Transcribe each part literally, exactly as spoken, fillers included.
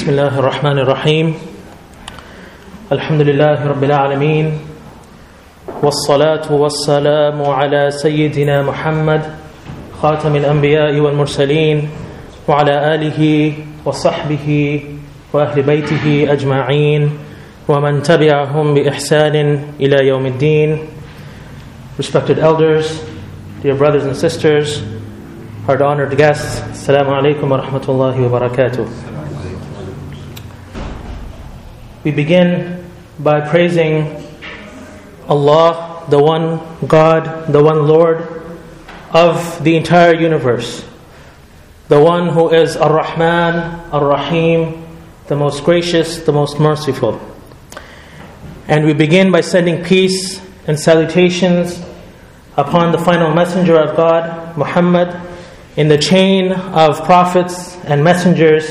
بسم الله الرحمن الرحيم الحمد لله رب العالمين والصلاة والسلام على سيدنا محمد خاتم الأنبياء والمرسلين وعلى آله وصحبه وأهل بيته أجمعين ومن تبعهم بإحسان إلى يوم الدين. Respected elders, dear brothers and sisters, our honored guests, Assalamu alaikum wa rahmatullahi wa barakatuh. We begin by praising Allah, the one God, the one Lord of the entire universe, the one who is Ar-Rahman, Ar-Rahim, the most gracious, the most merciful. And we begin by sending peace and salutations upon the final messenger of God, Muhammad, in the chain of prophets and messengers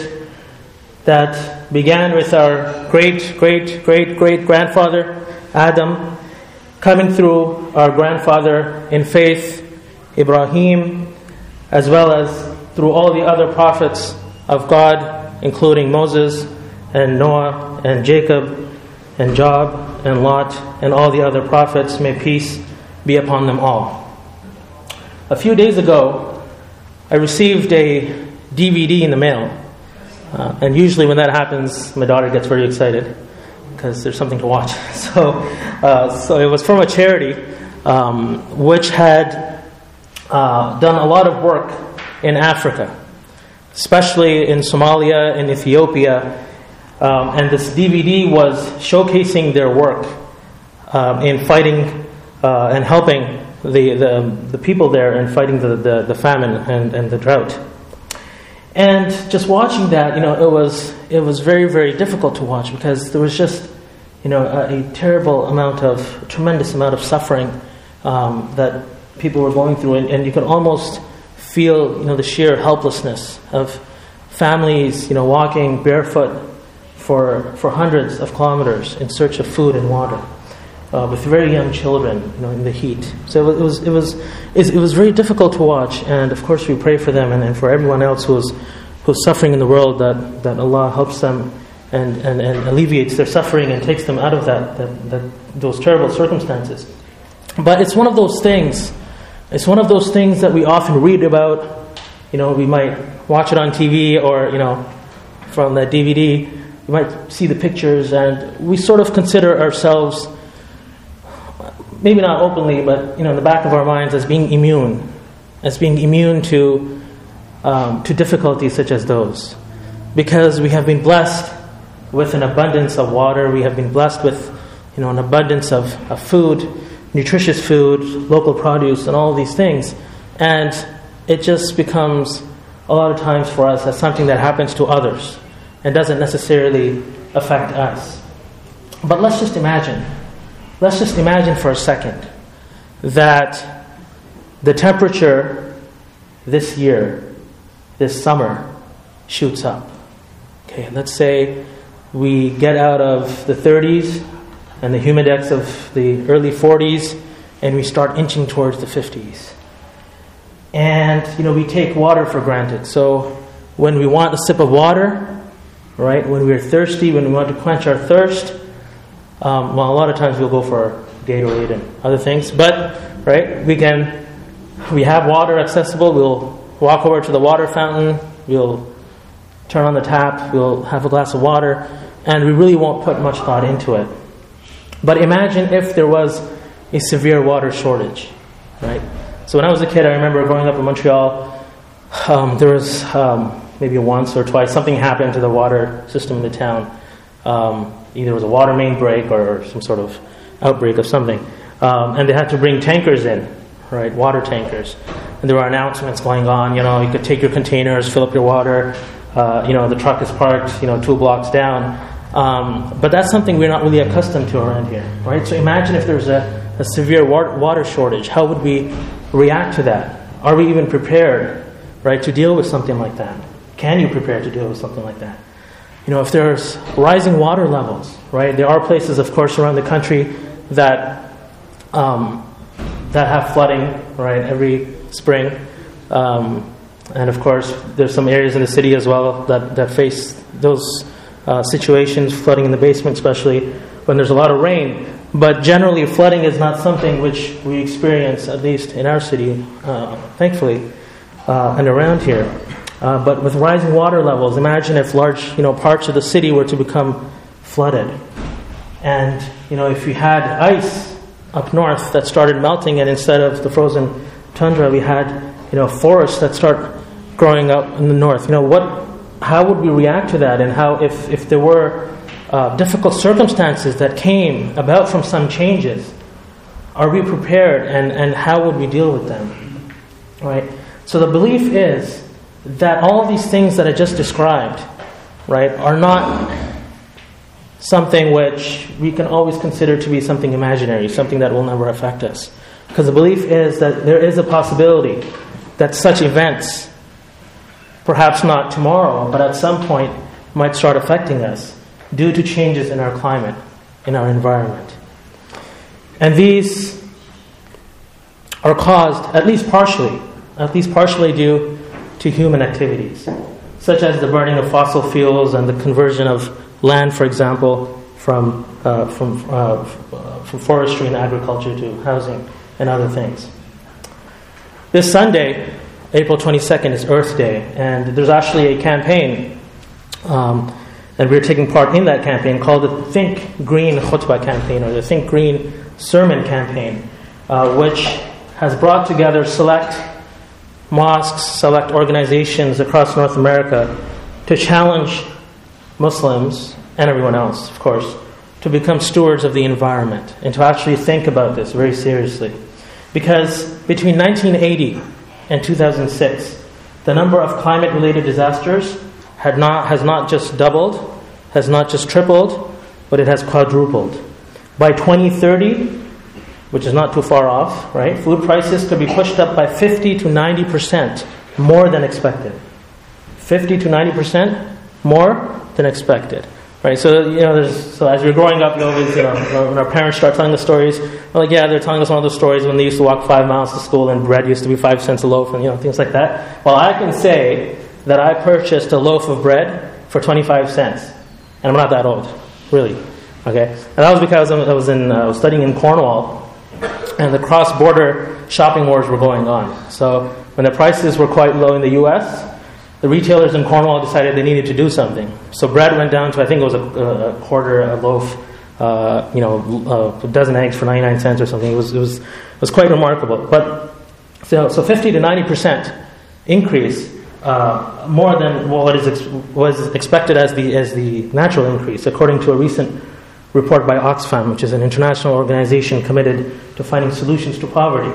that began with our great, great, great, great grandfather, Adam, coming through our grandfather in faith, Ibrahim, as well as through all the other prophets of God, including Moses and Noah and Jacob and Job and Lot and all the other prophets. May peace be upon them all. A few days ago, I received a D V D in the mail. Uh, and usually when that happens, my daughter gets very excited because there's something to watch. So, uh, so it was from a charity um, which had uh, done a lot of work in Africa, especially in Somalia and Ethiopia. Um, and this D V D was showcasing their work um, in fighting uh, and helping the, the the people there in fighting the, the, the famine and, and the drought. And just watching that, you know, it was it was very, very difficult to watch because there was just, you know, a, a terrible amount of, a tremendous amount of suffering um, that people were going through, and, and you could almost feel, you know, the sheer helplessness of families, you know, walking barefoot for for hundreds of kilometers in search of food and water, uh, with very young children, you know, in the heat. So it was it was it was very difficult to watch, and of course we pray for them and, and for everyone else who's who's suffering in the world, that, that Allah helps them and, and, and alleviates their suffering and takes them out of that, that that those terrible circumstances. But it's one of those things. It's one of those things that we often read about. You know, we might watch it on T V or, you know, from that D V D. You might see the pictures, and we sort of consider ourselves, maybe not openly, but, you know, in the back of our minds, as being immune, as being immune to um, to difficulties such as those, because we have been blessed with an abundance of water. We have been blessed with, you know, an abundance of, of food, nutritious food, local produce, and all of these things, and it just becomes a lot of times for us as something that happens to others and doesn't necessarily affect us. But let's just imagine, let's just imagine for a second that the temperature this year, this summer, shoots up. Okay, let's say we get out of the thirties and the humidex of the early forties, and we start inching towards the fifties. And, you know, we take water for granted. So when we want a sip of water, right, when we're thirsty, when we want to quench our thirst, um, well, a lot of times we'll go for Gatorade and other things. But, right, we can, we have water accessible. We'll walk over to the water fountain. We'll turn on the tap. We'll have a glass of water. And we really won't put much thought into it. But imagine if there was a severe water shortage, right? So when I was a kid, I remember growing up in Montreal, um, there was um, maybe once or twice something happened to the water system in the town. Um, either it was a water main break or some sort of outbreak of something. Um, and they had to bring tankers in, right, water tankers. And there were announcements going on, you know, you could take your containers, fill up your water, uh, you know, the truck is parked, you know, two blocks down. Um, but that's something we're not really accustomed to around here, right? So imagine if there's a, a severe water shortage. How would we react to that? Are we even prepared, right, to deal with something like that? Can you prepare to deal with something like that? You know, if there's rising water levels, right? There are places, of course, around the country that um, that have flooding, right, every spring. Um, and of course, there's some areas in the city as well that, that face those uh, situations, flooding in the basement, especially when there's a lot of rain. But generally, flooding is not something which we experience, at least in our city, uh, thankfully, uh, and around here. Uh, but with rising water levels, imagine if large, you know, parts of the city were to become flooded. And, you know, if you had ice up north that started melting, and instead of the frozen tundra, we had, you know, forests that start growing up in the north. You know, what? How would we react to that? And how, if, if there were uh, difficult circumstances that came about from some changes, are we prepared, and, and how would we deal with them? Right? So the belief is that all of these things that I just described, right, are not something which we can always consider to be something imaginary, something that will never affect us. Because the belief is that there is a possibility that such events, perhaps not tomorrow, but at some point, might start affecting us due to changes in our climate, in our environment. And these are caused, at least partially, at least partially due to human activities, such as the burning of fossil fuels and the conversion of land, for example, from uh, from uh, from forestry and agriculture to housing and other things. This Sunday, April twenty-second, is Earth Day, and there's actually a campaign, um, and we're taking part in that campaign called the Think Green Khutbah campaign, or the Think Green Sermon campaign, uh, which has brought together select mosques, select organizations across North America to challenge Muslims, and everyone else, of course, to become stewards of the environment and to actually think about this very seriously. Because between nineteen eighty and two thousand six, the number of climate-related disasters had not has not just doubled, has not just tripled, but it has quadrupled. By twenty thirty, which is not too far off, right, food prices could be pushed up by fifty to ninety percent more than expected. fifty to ninety percent more than expected, right? So, you know, there's, so as we're growing up, you always, you know, when our parents start telling us stories, we're like, yeah, they're telling us one of those stories when they used to walk five miles to school and bread used to be five cents a loaf, and, you know, things like that. Well, I can say that I purchased a loaf of bread for twenty-five cents, and I'm not that old, really, okay? And that was because I was in, uh, I was studying in Cornwall, and the cross-border shopping wars were going on. So when the prices were quite low in the U S, the retailers in Cornwall decided they needed to do something. So bread went down to, I think it was a, a quarter a loaf, uh, you know, a dozen eggs for ninety-nine cents or something. It was it was it was quite remarkable. But so so fifty to ninety percent increase, uh, more than what is ex- was expected as the as the natural increase, according to a recent report by Oxfam, which is an international organization committed to finding solutions to poverty.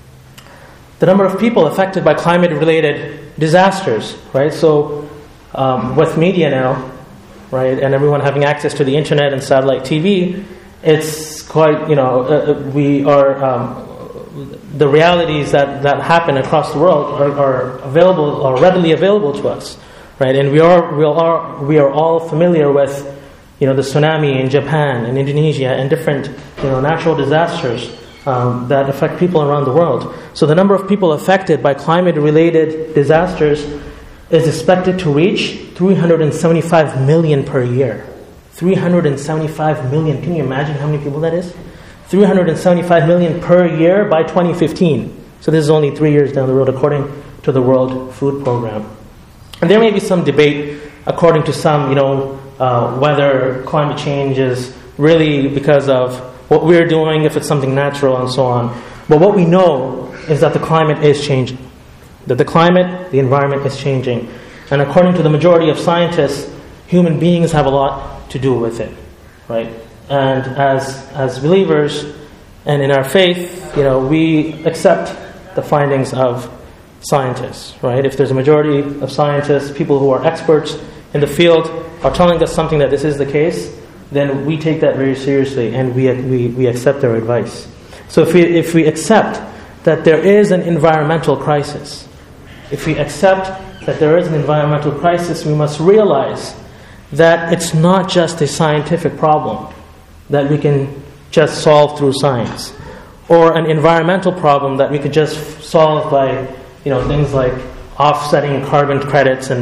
The number of people affected by climate-related disasters, right? So um, with media now, right, and everyone having access to the internet and satellite T V, it's quite, you know, uh, we are, um, the realities that, that happen across the world are, are available, are readily available to us, right? And we are, we are, we are all familiar with, you know, the tsunami in Japan and Indonesia and different, you know, natural disasters Um, that affect people around the world. So the number of people affected by climate-related disasters is expected to reach three hundred seventy-five million per year. three hundred seventy-five million. Can you imagine how many people that is? three hundred seventy-five million per year by twenty fifteen. So this is only three years down the road, according to the World Food Program. And there may be some debate, according to some, you know, uh, whether climate change is really because of what we're doing, if it's something natural, and so on. But what we know is that the climate is changing. That the climate, the environment is changing. And according to the majority of scientists, human beings have a lot to do with it, right? And as as believers and in our faith, you know, we accept the findings of scientists, right? If there's a majority of scientists, people who are experts in the field, are telling us something that this is the case, then we take that very seriously and we we, we accept their advice. So if we if we accept that there is an environmental crisis, if we accept that there is an environmental crisis, we must realize that it's not just a scientific problem that we can just solve through science, or an environmental problem that we could just solve by, you know, things like offsetting carbon credits and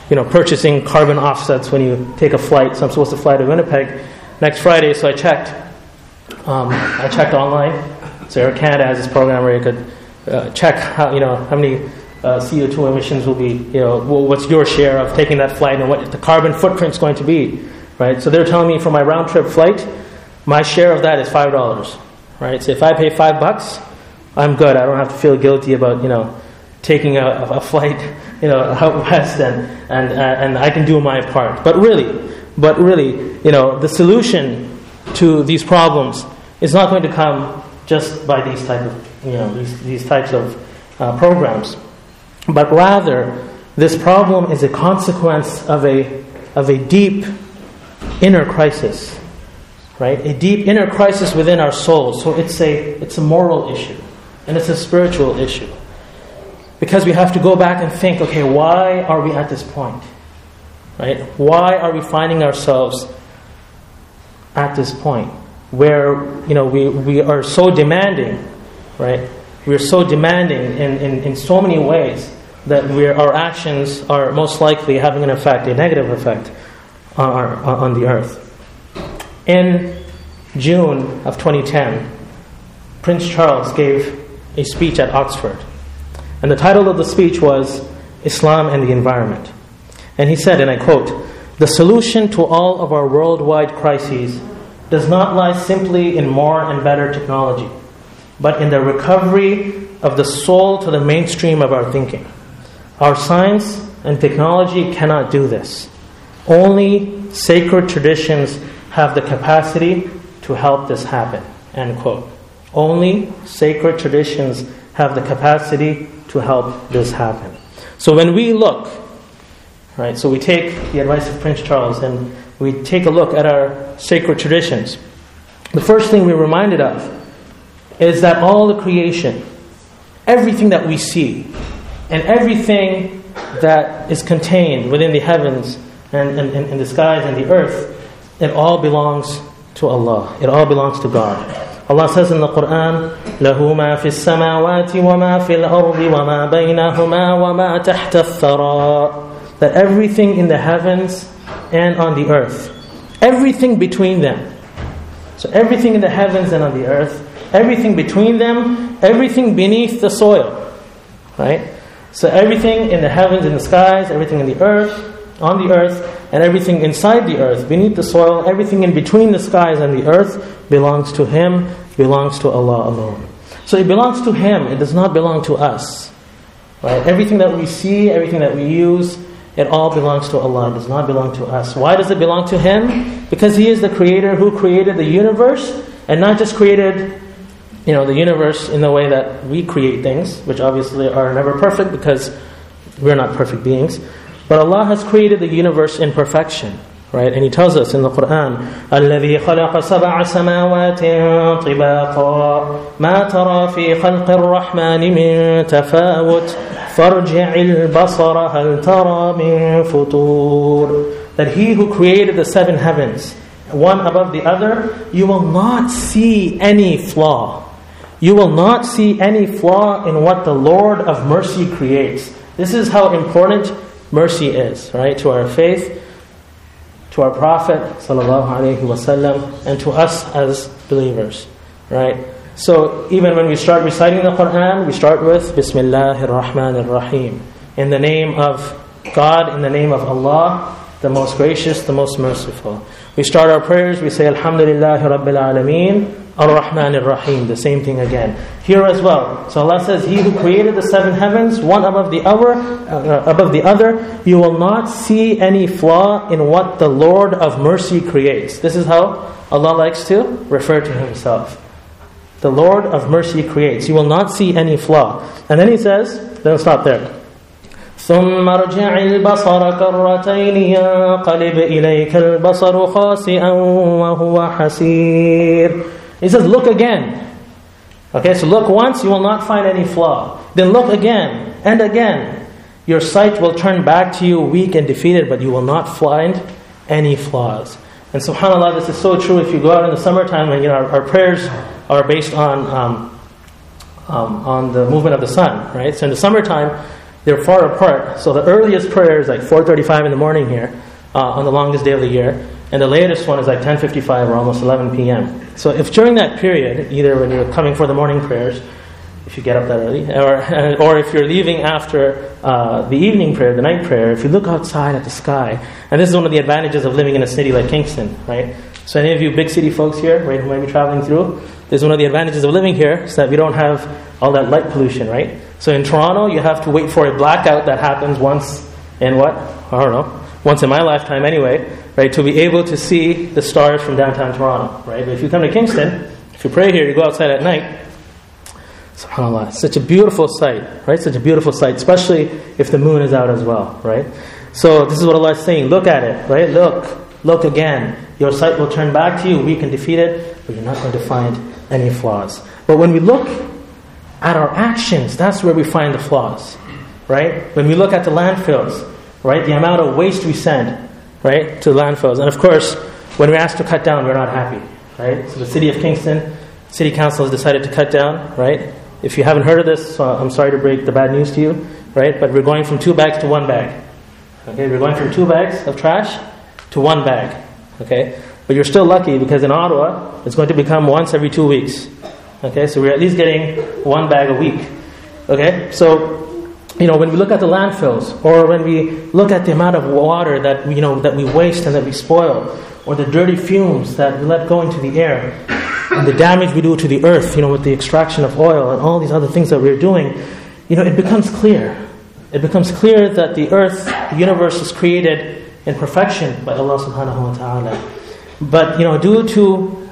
you know, purchasing carbon offsets when you take a flight. So I'm supposed to fly to Winnipeg next Friday, so I checked. Um, I checked online. So Air Canada has this program where you could uh, check how, you know, how many uh, C O two emissions will be, you know, what's your share of taking that flight and what the carbon footprint is going to be, right? So they're telling me for my round trip flight, my share of that is five dollars, right? So if I pay five bucks, I'm good. I don't have to feel guilty about, you know, taking a, a flight, you know, out west, and and and I can do my part. But really, but really, you know, the solution to these problems is not going to come just by these type of, you know, these these types of uh, programs, but rather this problem is a consequence of a of a deep inner crisis, right? A deep inner crisis within our souls. So it's a it's a moral issue, and it's a spiritual issue. Because we have to go back and think, okay, why are we at this point? Right? Why are we finding ourselves at this point where, you know, we, we are so demanding, right? We're so demanding in, in, in so many ways that we're, our actions are most likely having an effect, a negative effect on, our, on the earth. In June of twenty ten, Prince Charles gave a speech at Oxford. And the title of the speech was Islam and the Environment. And he said, and I quote, "The solution to all of our worldwide crises does not lie simply in more and better technology, but in the recovery of the soul to the mainstream of our thinking. Our science and technology cannot do this. Only sacred traditions have the capacity to help this happen." End quote. Only sacred traditions have the capacity to help this happen. So when we look, right, so we take the advice of Prince Charles and we take a look at our sacred traditions, the first thing we're reminded of is that all the creation, everything that we see, and everything that is contained within the heavens and, and, and the skies and the earth, it all belongs to Allah. It all belongs to God. Allah says in the Quran, لَهُ مَا فِي السَّمَاوَاتِ وَمَا فِي الْأَرْضِ وَمَا بَيْنَهُمَا وَمَا تَحْتَ الثَّرَى. That everything in the heavens and on the earth, everything between them. So everything in the heavens and on the earth, everything between them, everything beneath the soil. Right? So everything in the heavens, in the skies, everything in the earth, on the earth, and everything inside the earth, beneath the soil, everything in between the skies and the earth belongs to Him, belongs to Allah alone. So it belongs to Him, it does not belong to us. Right? Everything that we see, everything that we use, it all belongs to Allah, it does not belong to us. Why does it belong to Him? Because He is the Creator who created the universe, and not just created, you know, the universe in the way that we create things, which obviously are never perfect because we're not perfect beings. But Allah has created the universe in perfection, right? And He tells us in the Quran, الَّذِي خَلَقَ سَبْعَ سَمَاوَاتٍ طِبَاقًا مَا تَرَى فِي خَلْقِ الرَّحْمَنِ مِن تَفَاوُتٍ فَارْجِعِ الْبَصَرَ هَلْ تَرَى مِن فُطُورٍ. That He who created the seven heavens, one above the other, you will not see any flaw. You will not see any flaw in what the Lord of mercy creates. This is how important mercy is, right? To our faith, to our Prophet sallallahu alaihi wasallam, and to us as believers, right? So even when we start reciting the Quran, we start with Bismillahir Rahmanir Rahim, in the name of God, in the name of Allah, the most gracious, the most merciful. We start our prayers, we say Alhamdulillahi Rabbil Alameen, Ar-Rahmanir Rahim, the same thing again. Here as well. So Allah says, He who created the seven heavens, one above the other, uh, above the other, you will not see any flaw in what the Lord of mercy creates. This is how Allah likes to refer to Himself. The Lord of mercy creates. You will not see any flaw. And then He says, don't stop there. ثُمَّ ارْجِعِ الْبَصَرَ كَرَّتَيْنِ يَنقَلِبْ إِلَيْكَ الْبَصَرُ خَاسِئًا وَهُوَ حَسِيرٌ. He says, look again. Okay, so look once, you will not find any flaw. Then look again and again. Your sight will turn back to you weak and defeated, but you will not find any flaws. And subhanAllah, this is so true. If you go out in the summertime, and you know our, our prayers are based on um, um, on the movement of the sun, right? So in the summertime, they're far apart. So the earliest prayer is like four thirty-five in the morning here, uh, on the longest day of the year. And the latest one is like ten fifty-five or almost eleven p.m. So if during that period, either when you're coming for the morning prayers, if you get up that early, or or if you're leaving after uh, the evening prayer, the night prayer, if you look outside at the sky, and this is one of the advantages of living in a city like Kingston, right? So any of you big city folks here, right, who might be traveling through, this is one of the advantages of living here, is that we don't have all that light pollution, right? So in Toronto, you have to wait for a blackout that happens once in what? I don't know. Once in my lifetime anyway, right, to be able to see the stars from downtown Toronto, right? But if you come to Kingston, if you pray here, you go outside at night, subhanAllah, it's such a beautiful sight, right? Such a beautiful sight, especially if the moon is out as well, right? So this is what Allah is saying, look at it, right? Look, look again. Your sight will turn back to you, weak and defeated, but you're not going to find any flaws. But when we look at our actions, that's where we find the flaws, right? When we look at the landfills, right, the amount of waste we send, right, to landfills. And of course, when we're asked to cut down, we're not happy, right? So the city of Kingston, city council has decided to cut down, right? If you haven't heard of this, so I'm sorry to break the bad news to you, right? But we're going from two bags to one bag. Okay, we're going from two bags of trash to one bag. Okay, but you're still lucky because in Ottawa, it's going to become once every two weeks. Okay, so we're at least getting one bag a week. Okay, so you know when we look at the landfills, or when we look at the amount of water that you know that we waste and that we spoil, or the dirty fumes that we let go into the air, and the damage we do to the earth, you know, with the extraction of oil and all these other things that we're doing, you know, it becomes clear. It becomes clear that the earth, the universe, is created in perfection by Allah subhanahu wa ta'ala. But, you know, due to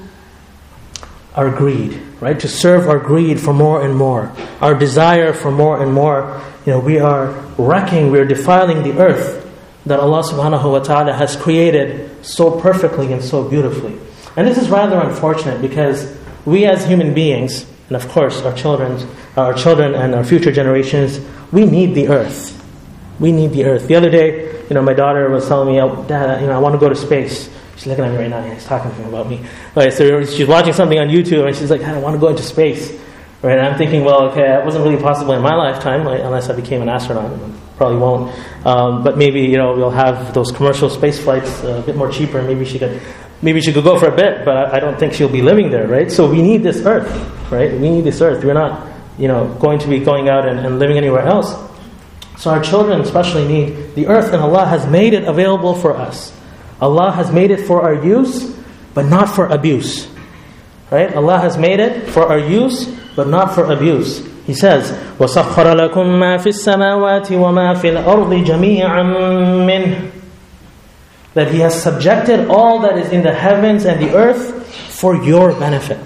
our greed, right, to serve our greed for more and more, our desire for more and more, you know, we are wrecking, we are defiling the earth that Allah subhanahu wa ta'ala has created so perfectly and so beautifully. And this is rather unfortunate because we as human beings, and of course our children, our children and our future generations, we need the earth. We need the earth. The other day, you know, my daughter was telling me, oh, Dad, you know, I want to go to space. She's looking at me right now. She's talking to me about me. Right, so she's watching something on YouTube, and she's like, I want to go into space. Right, and I'm thinking, well, okay, that wasn't really possible in my lifetime, like, unless I became an astronaut. Probably won't. Um, but maybe, you know, we'll have those commercial space flights uh, a bit more cheaper. Maybe she could, maybe she could go for a bit, but I, I don't think she'll be living there. Right, so we need this earth. Right, we need this earth. We're not, you know, going to be going out and, and living anywhere else. So our children especially need the earth, and Allah has made it available for us. Allah has made it for our use, but not for abuse. Right? Allah has made it for our use, but not for abuse. He says, وَسَخَّرَ لَكُم مَا فِي السَّمَاوَاتِ وَمَا فِي الْأَرْضِ جَمِيعًا مِّنْهُ. That He has subjected all that is in the heavens and the earth for your benefit.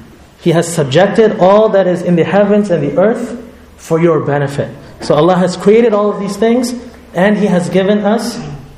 He has subjected all that is in the heavens and the earth for your benefit. So Allah has created all of these things, and He has given us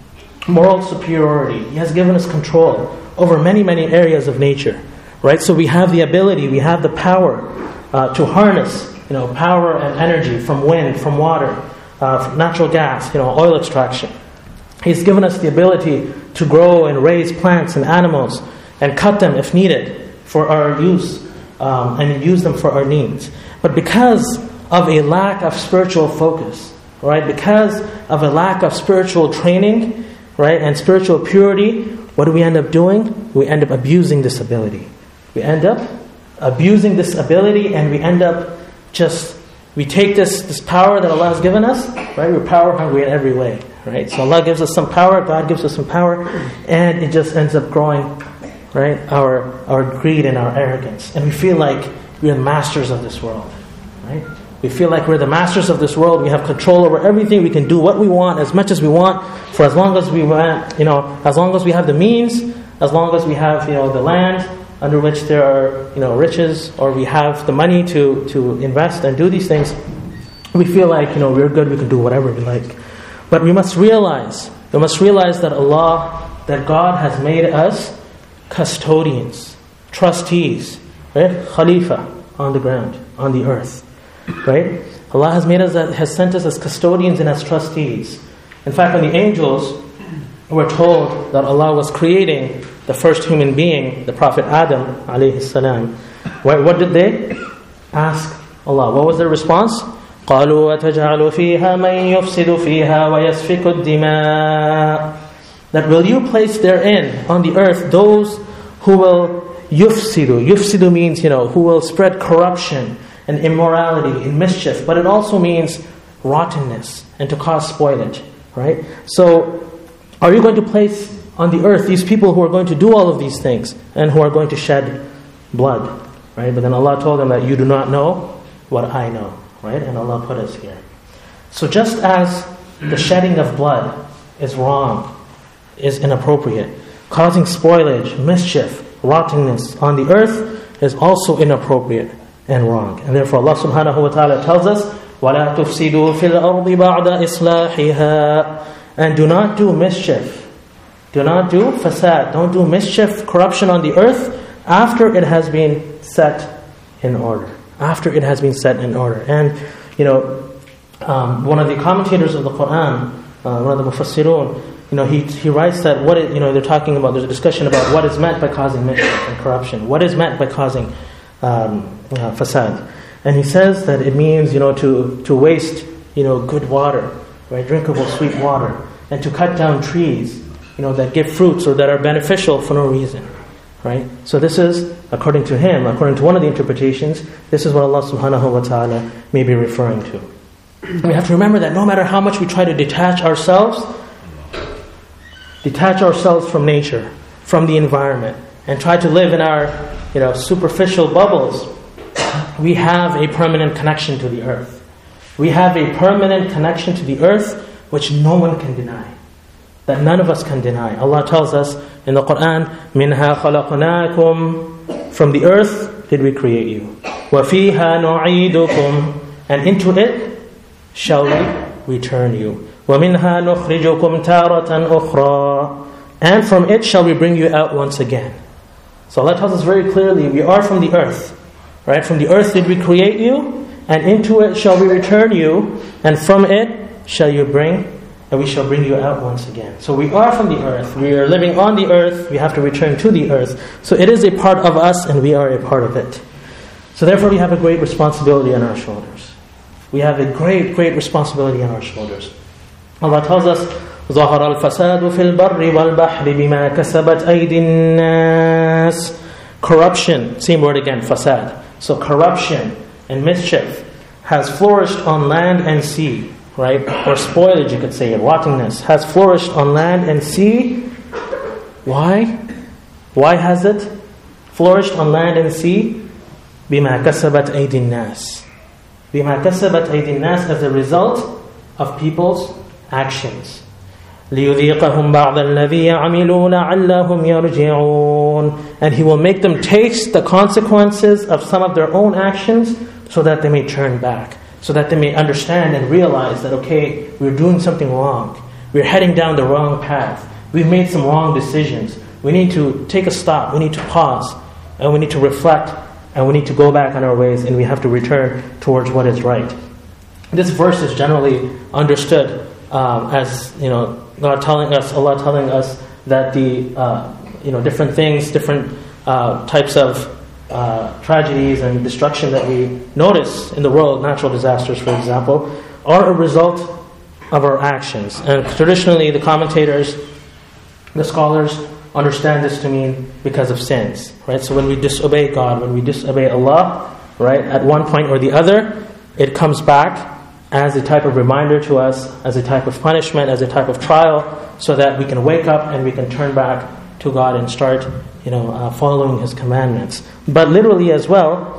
moral superiority. He has given us control over many, many areas of nature. Right? So we have the ability, we have the power uh, to harness, you know, power and energy from wind, from water, uh, from natural gas, you know, oil extraction. He's given us the ability to grow and raise plants and animals and cut them if needed for our use um, and use them for our needs. But because of a lack of spiritual focus, right? Because of a lack of spiritual training, right, and spiritual purity, what do we end up doing? We end up abusing this ability. We end up abusing this ability, and we end up just, we take this, this power that Allah has given us, right? We're power hungry in every way, right? So Allah gives us some power, God gives us some power, and it just ends up growing, right? Our our greed and our arrogance. And we feel like we're the masters of this world, right? We feel like we're the masters of this world. We have control over everything. We can do what we want, as much as we want, for as long as we want, you know, as long as we have the means, as long as we have, you know, the land under which there are, you know, riches, or we have the money to, to invest and do these things. We feel like, you know, we're good, we can do whatever we like. But we must realize, we must realize that Allah, that God has made us custodians, trustees, right? Khalifa on the ground, on the earth. Right? Allah has made us, has sent us as custodians and as trustees. In fact, when the angels were told that Allah was creating the first human being, the Prophet Adam alayhi salam, what did they ask Allah? What was their response? قالوا وتجعل فيها من يفسد فيها ويسفك الدماء. That will you place therein on the earth those who will yufsidu. Yufsidu means, you know, who will spread corruption and immorality and mischief, but it also means rottenness and to cause spoilage, right? So, are you going to place on the earth these people who are going to do all of these things and who are going to shed blood, right? But then Allah told them that you do not know what I know, right? And Allah put us here. So just as the shedding of blood is wrong, is inappropriate, causing spoilage, mischief, rottenness on the earth is also inappropriate and wrong. And therefore Allah subhanahu wa ta'ala tells us, وَلَا تُفْسِدُوا فِي الْأَرْضِ بَعْدَ إِصْلَاحِهَا. And do not do mischief. Do not do fasad. Don't do mischief, corruption on the earth after it has been set in order. After it has been set in order. And, you know, um, one of the commentators of the Quran, uh, one of the Mufassirun, you know, he he writes that what it, you know, they're talking about, there's a discussion about what is meant by causing mischief and corruption. What is meant by causing um, uh, fasad. And he says that it means, you know, to, to waste, you know, good water, right, drinkable sweet water, and to cut down trees, you know, that give fruits or that are beneficial for no reason, right? So this is, according to him, according to one of the interpretations, this is what Allah subhanahu wa ta'ala may be referring to. We have to remember that no matter how much we try to detach ourselves, detach ourselves from nature, from the environment, and try to live in our, you know, superficial bubbles, we have a permanent connection to the earth. We have a permanent connection to the earth which no one can deny. That none of us can deny. Allah tells us in the Quran, مِنْهَا خَلَقْنَاكُمْ. From the earth did we create you. وَفِيهَا نُعِيدُكُمْ. And into it shall we return you. وَمِنْهَا نُخْرِجُكُمْ تَارَةً أُخْرَى. And from it shall we bring you out once again. So Allah tells us very clearly, we are from the earth. Right? From the earth did we create you, and into it shall we return you, and from it shall you bring, and we shall bring you out once again. So we are from the earth. We are living on the earth. We have to return to the earth. So it is a part of us, and we are a part of it. So therefore we have a great responsibility on our shoulders. We have a great, great responsibility on our shoulders. Allah tells us, ظَهَرَ الْفَسَادُ فِي الْبَرِّ وَالْبَحْرِ بِمَا كَسَبَتْ أَيْدِي النَّاسِ. Corruption, same word again, fasad. So corruption and mischief has flourished on land and sea, right? Or spoilage, you could say, rottenness has flourished on land and sea. Why? Why has it flourished on land and sea? بِمَا كَسَبَتْ أَيْدِي النَّاسِ. بِمَا كَسَبَتْ أَيْدِي النَّاسِ as a result of people's actions. لِيُذِيقَهُمْ بَعْضَ الَّذِي يَعْمِلُونَ عَلَّهُمْ يَرْجِعُونَ. And He will make them taste the consequences of some of their own actions so that they may turn back, so that they may understand and realize that, okay, we're doing something wrong. We're heading down the wrong path. We've made some wrong decisions. We need to take a stop. We need to pause. And we need to reflect. And we need to go back on our ways. And we have to return towards what is right. This verse is generally understood um, as, you know, God telling us, Allah telling us that the, uh, you know, different things, different uh, types of uh, tragedies and destruction that we notice in the world, natural disasters, for example, are a result of our actions. And traditionally, the commentators, the scholars, understand this to mean because of sins, right? So when we disobey God, when we disobey Allah, right, at one point or the other, it comes back as a type of reminder to us, as a type of punishment, as a type of trial, so that we can wake up and we can turn back to God and start, you know, uh, following His commandments. But literally as well,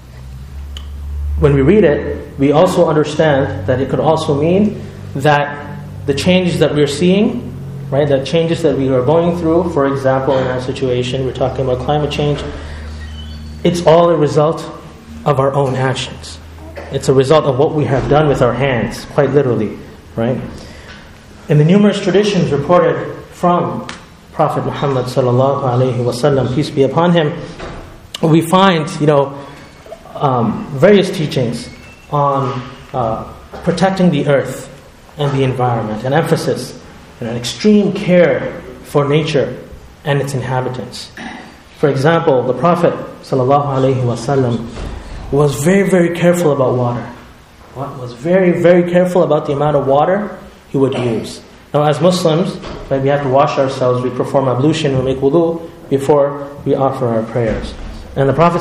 when we read it, we also understand that it could also mean that the changes that we're seeing, right, the changes that we are going through, for example, in our situation, we're talking about climate change, it's all a result of our own actions. It's a result of what we have done with our hands, quite literally, right? In the numerous traditions reported from Prophet Muhammad sallallahu alaihi wasallam, peace be upon him, we find, you know, um, various teachings on uh, protecting the earth and the environment, an emphasis and an extreme care for nature and its inhabitants. For example, the Prophet sallallahu alaihi wasallam was very, very careful about water. was very, very careful about the amount of water he would use. Now, as Muslims, right, we have to wash ourselves, we perform ablution, we make wudu before we offer our prayers. And the Prophet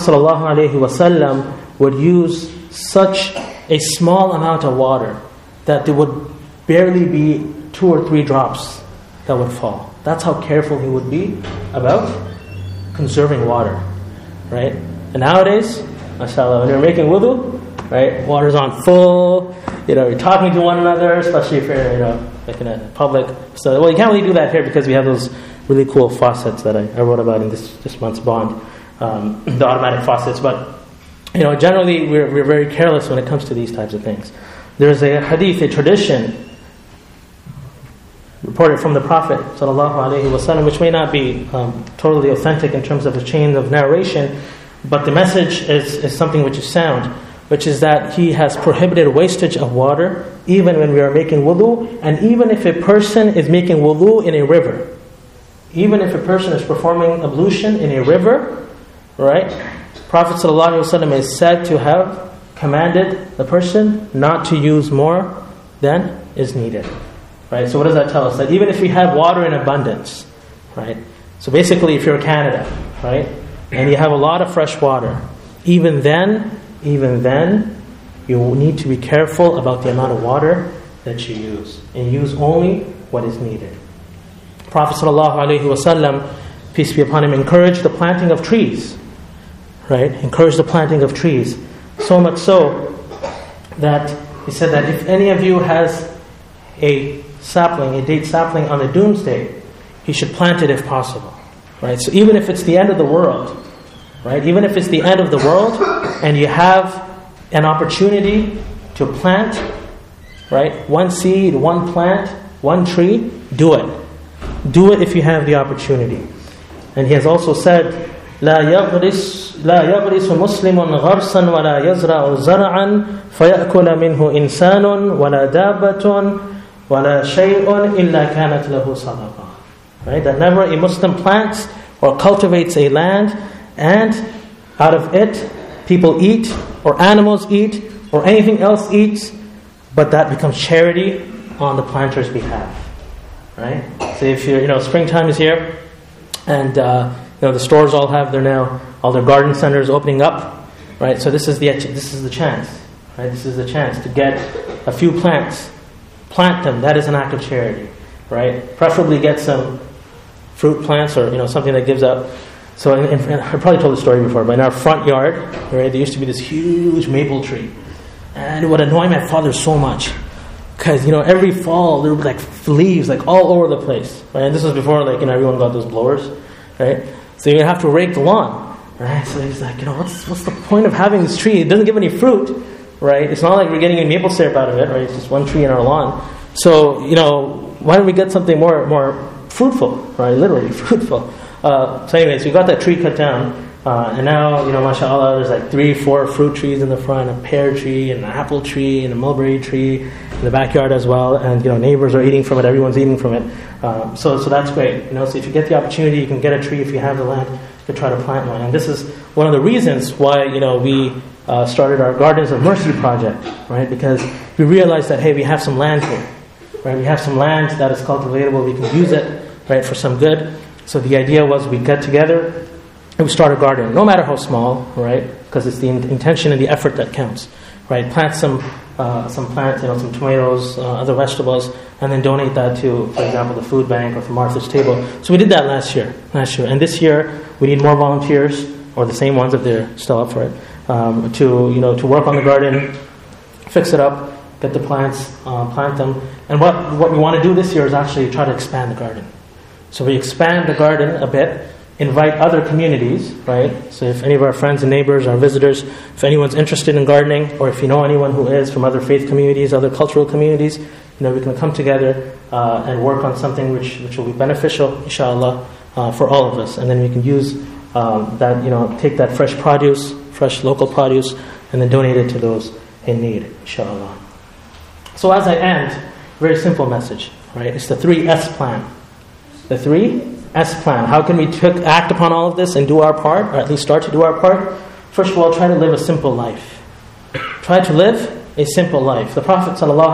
ﷺ would use such a small amount of water that there would barely be two or three drops that would fall. That's how careful he would be about conserving water, right? And nowadays, mashallah, when you're making wudu, right, water's on full, you know, you're talking to one another, especially if you're, you know, like in a public. So, well, you can't really do that here because we have those really cool faucets that I, I wrote about in this, this month's bond, um, the automatic faucets. But, you know, generally we're, we're very careless when it comes to these types of things. There's a hadith, a tradition, reported from the Prophet ﷺ, which may not be um, totally authentic in terms of the chain of narration, but the message is, is something which is sound, which is that he has prohibited wastage of water even when we are making wudu, and even if a person is making wudu in a river. Even if a person is performing ablution in a river, right? Prophet ﷺ is said to have commanded the person not to use more than is needed. Right? So what does that tell us? That even if we have water in abundance, right? So basically if you're Canada, right? And you have a lot of fresh water, even then, even then, you need to be careful about the amount of water that you use. And use only what is needed. Prophet ﷺ, peace be upon him, encouraged the planting of trees. Right? Encouraged the planting of trees. So much so that he said that if any of you has a sapling, a date sapling on the doomsday, he should plant it if possible. Right? So even if it's the end of the world, right? Even if it's the end of the world and you have an opportunity to plant, right? One seed, one plant, one tree, do it. Do it if you have the opportunity. And he has also said, لا يغرس لا يغرس مسلم غرسا ولا يزرع زرعا فيأكل منه إنسان ولا دابة ولا شيء إلا كانت له صدقة. Right? That never a Muslim plants or cultivates a land and out of it people eat or animals eat or anything else eats, but that becomes charity on the planter's behalf. Right? So if you're, you know, springtime is here and uh, you know, the stores all have their now, all their garden centers opening up, right? So this is the this is the chance, right? This is the chance to get a few plants, plant them. That is an act of charity, right? Preferably get some fruit plants or, you know, something that gives out. So in, in, I probably told the story before, but in our front yard, right, there used to be this huge maple tree, and it would annoy my father so much because, you know, every fall there would be like leaves like all over the place, right? And this was before, like, you know, everyone got those blowers, right? So you have to rake the lawn, right? So he's like, you know, what's what's the point of having this tree? It doesn't give any fruit, right? It's not like we're getting any maple syrup out of it, right? It's just one tree in our lawn. So, you know, why don't we get something more more fruitful, right? Literally fruitful. Uh, so anyways, we got that tree cut down, uh, and now, you know, mashallah, there's like three, four fruit trees in the front, a pear tree, and an apple tree, and a mulberry tree in the backyard as well, and, you know, neighbors are eating from it, everyone's eating from it. Um, so so that's great. You know, so if you get the opportunity, you can get a tree if you have the land to try to plant one. And this is one of the reasons why, you know, we uh, started our Gardens of Mercy project, right? Because we realized that, hey, we have some land here, right? We have some land that is cultivatable, we can use it, right, for some good. So the idea was we get together and we start a garden, no matter how small, right? Because it's the intention and the effort that counts, right? Plant some uh, some plants, you know, some tomatoes, uh, other vegetables, and then donate that to, for example, the food bank or the Martha's Table. So we did that last year, last year, and this year we need more volunteers, or the same ones if they're still up for it, um, to you know to work on the garden, fix it up, get the plants, uh, plant them, and what what we want to do this year is actually try to expand the garden. So we expand the garden a bit, invite other communities, right? So if any of our friends and neighbors, our visitors, if anyone's interested in gardening, or if you know anyone who is from other faith communities, other cultural communities, you know, we can come together uh, and work on something which, which will be beneficial, inshallah, uh, for all of us. And then we can use um, that, you know, take that fresh produce, fresh local produce, and then donate it to those in need, inshallah. So as I end, very simple message, right? It's the three S plan. The three S plan. How can we took, act upon all of this and do our part, or at least start to do our part? First of all, try to live a simple life. Try to live a simple life. The Prophet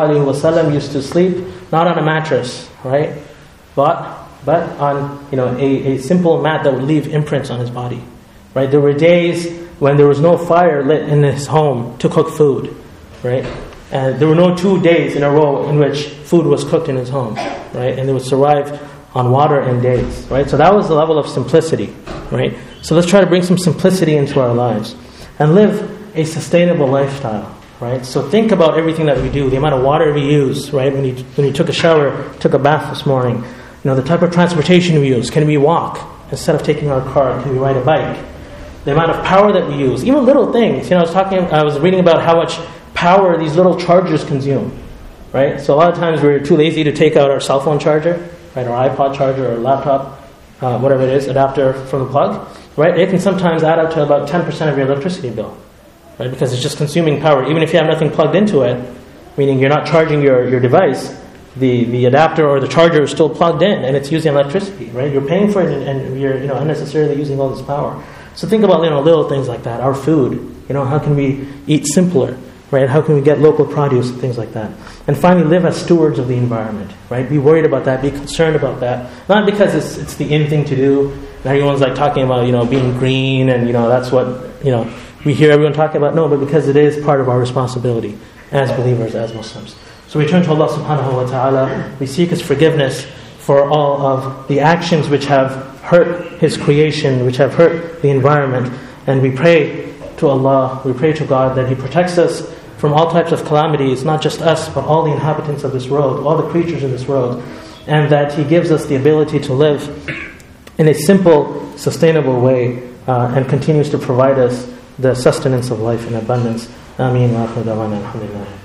ﷺ used to sleep not on a mattress, right? But but on you know a, a simple mat that would leave imprints on his body. Right? There were days when there was no fire lit in his home to cook food. Right? And there were no two days in a row in which food was cooked in his home. Right? And they would survive on water and days. Right? So that was the level of simplicity. Right? So let's try to bring some simplicity into our lives and live a sustainable lifestyle. Right? So think about everything that we do, the amount of water we use, right? When you when you took a shower, took a bath this morning, you know, the type of transportation we use. Can we walk instead of taking our car? Can we ride a bike? The amount of power that we use, even little things. You know, I was talking, I was reading about how much power these little chargers consume, right? So a lot of times we're too lazy to take out our cell phone charger, right, or iPod charger, or laptop, uh, whatever it is, adapter from the plug, right? It can sometimes add up to about ten percent of your electricity bill. Right, because it's just consuming power. Even if you have nothing plugged into it, meaning you're not charging your, your device, the, the adapter or the charger is still plugged in and it's using electricity, right? You're paying for it and, and you're you know unnecessarily using all this power. So think about you know little things like that. Our food, you know, how can we eat simpler, right? How can we get local produce and things like that? And finally, live as stewards of the environment, right? Be worried about that. Be concerned about that. Not because it's it's the in thing to do. And everyone's like talking about you know being green and you know that's what you know. We hear everyone talking about, no, but because it is part of our responsibility as believers, as Muslims. So we turn to Allah subhanahu wa ta'ala, we seek His forgiveness for all of the actions which have hurt His creation, which have hurt the environment, and we pray to Allah, we pray to God that He protects us from all types of calamities, not just us, but all the inhabitants of this world, all the creatures in this world, and that He gives us the ability to live in a simple, sustainable way, uh, and continues to provide us the sustenance of life in abundance. Ameen wa akhir da'wana alhamdulillah.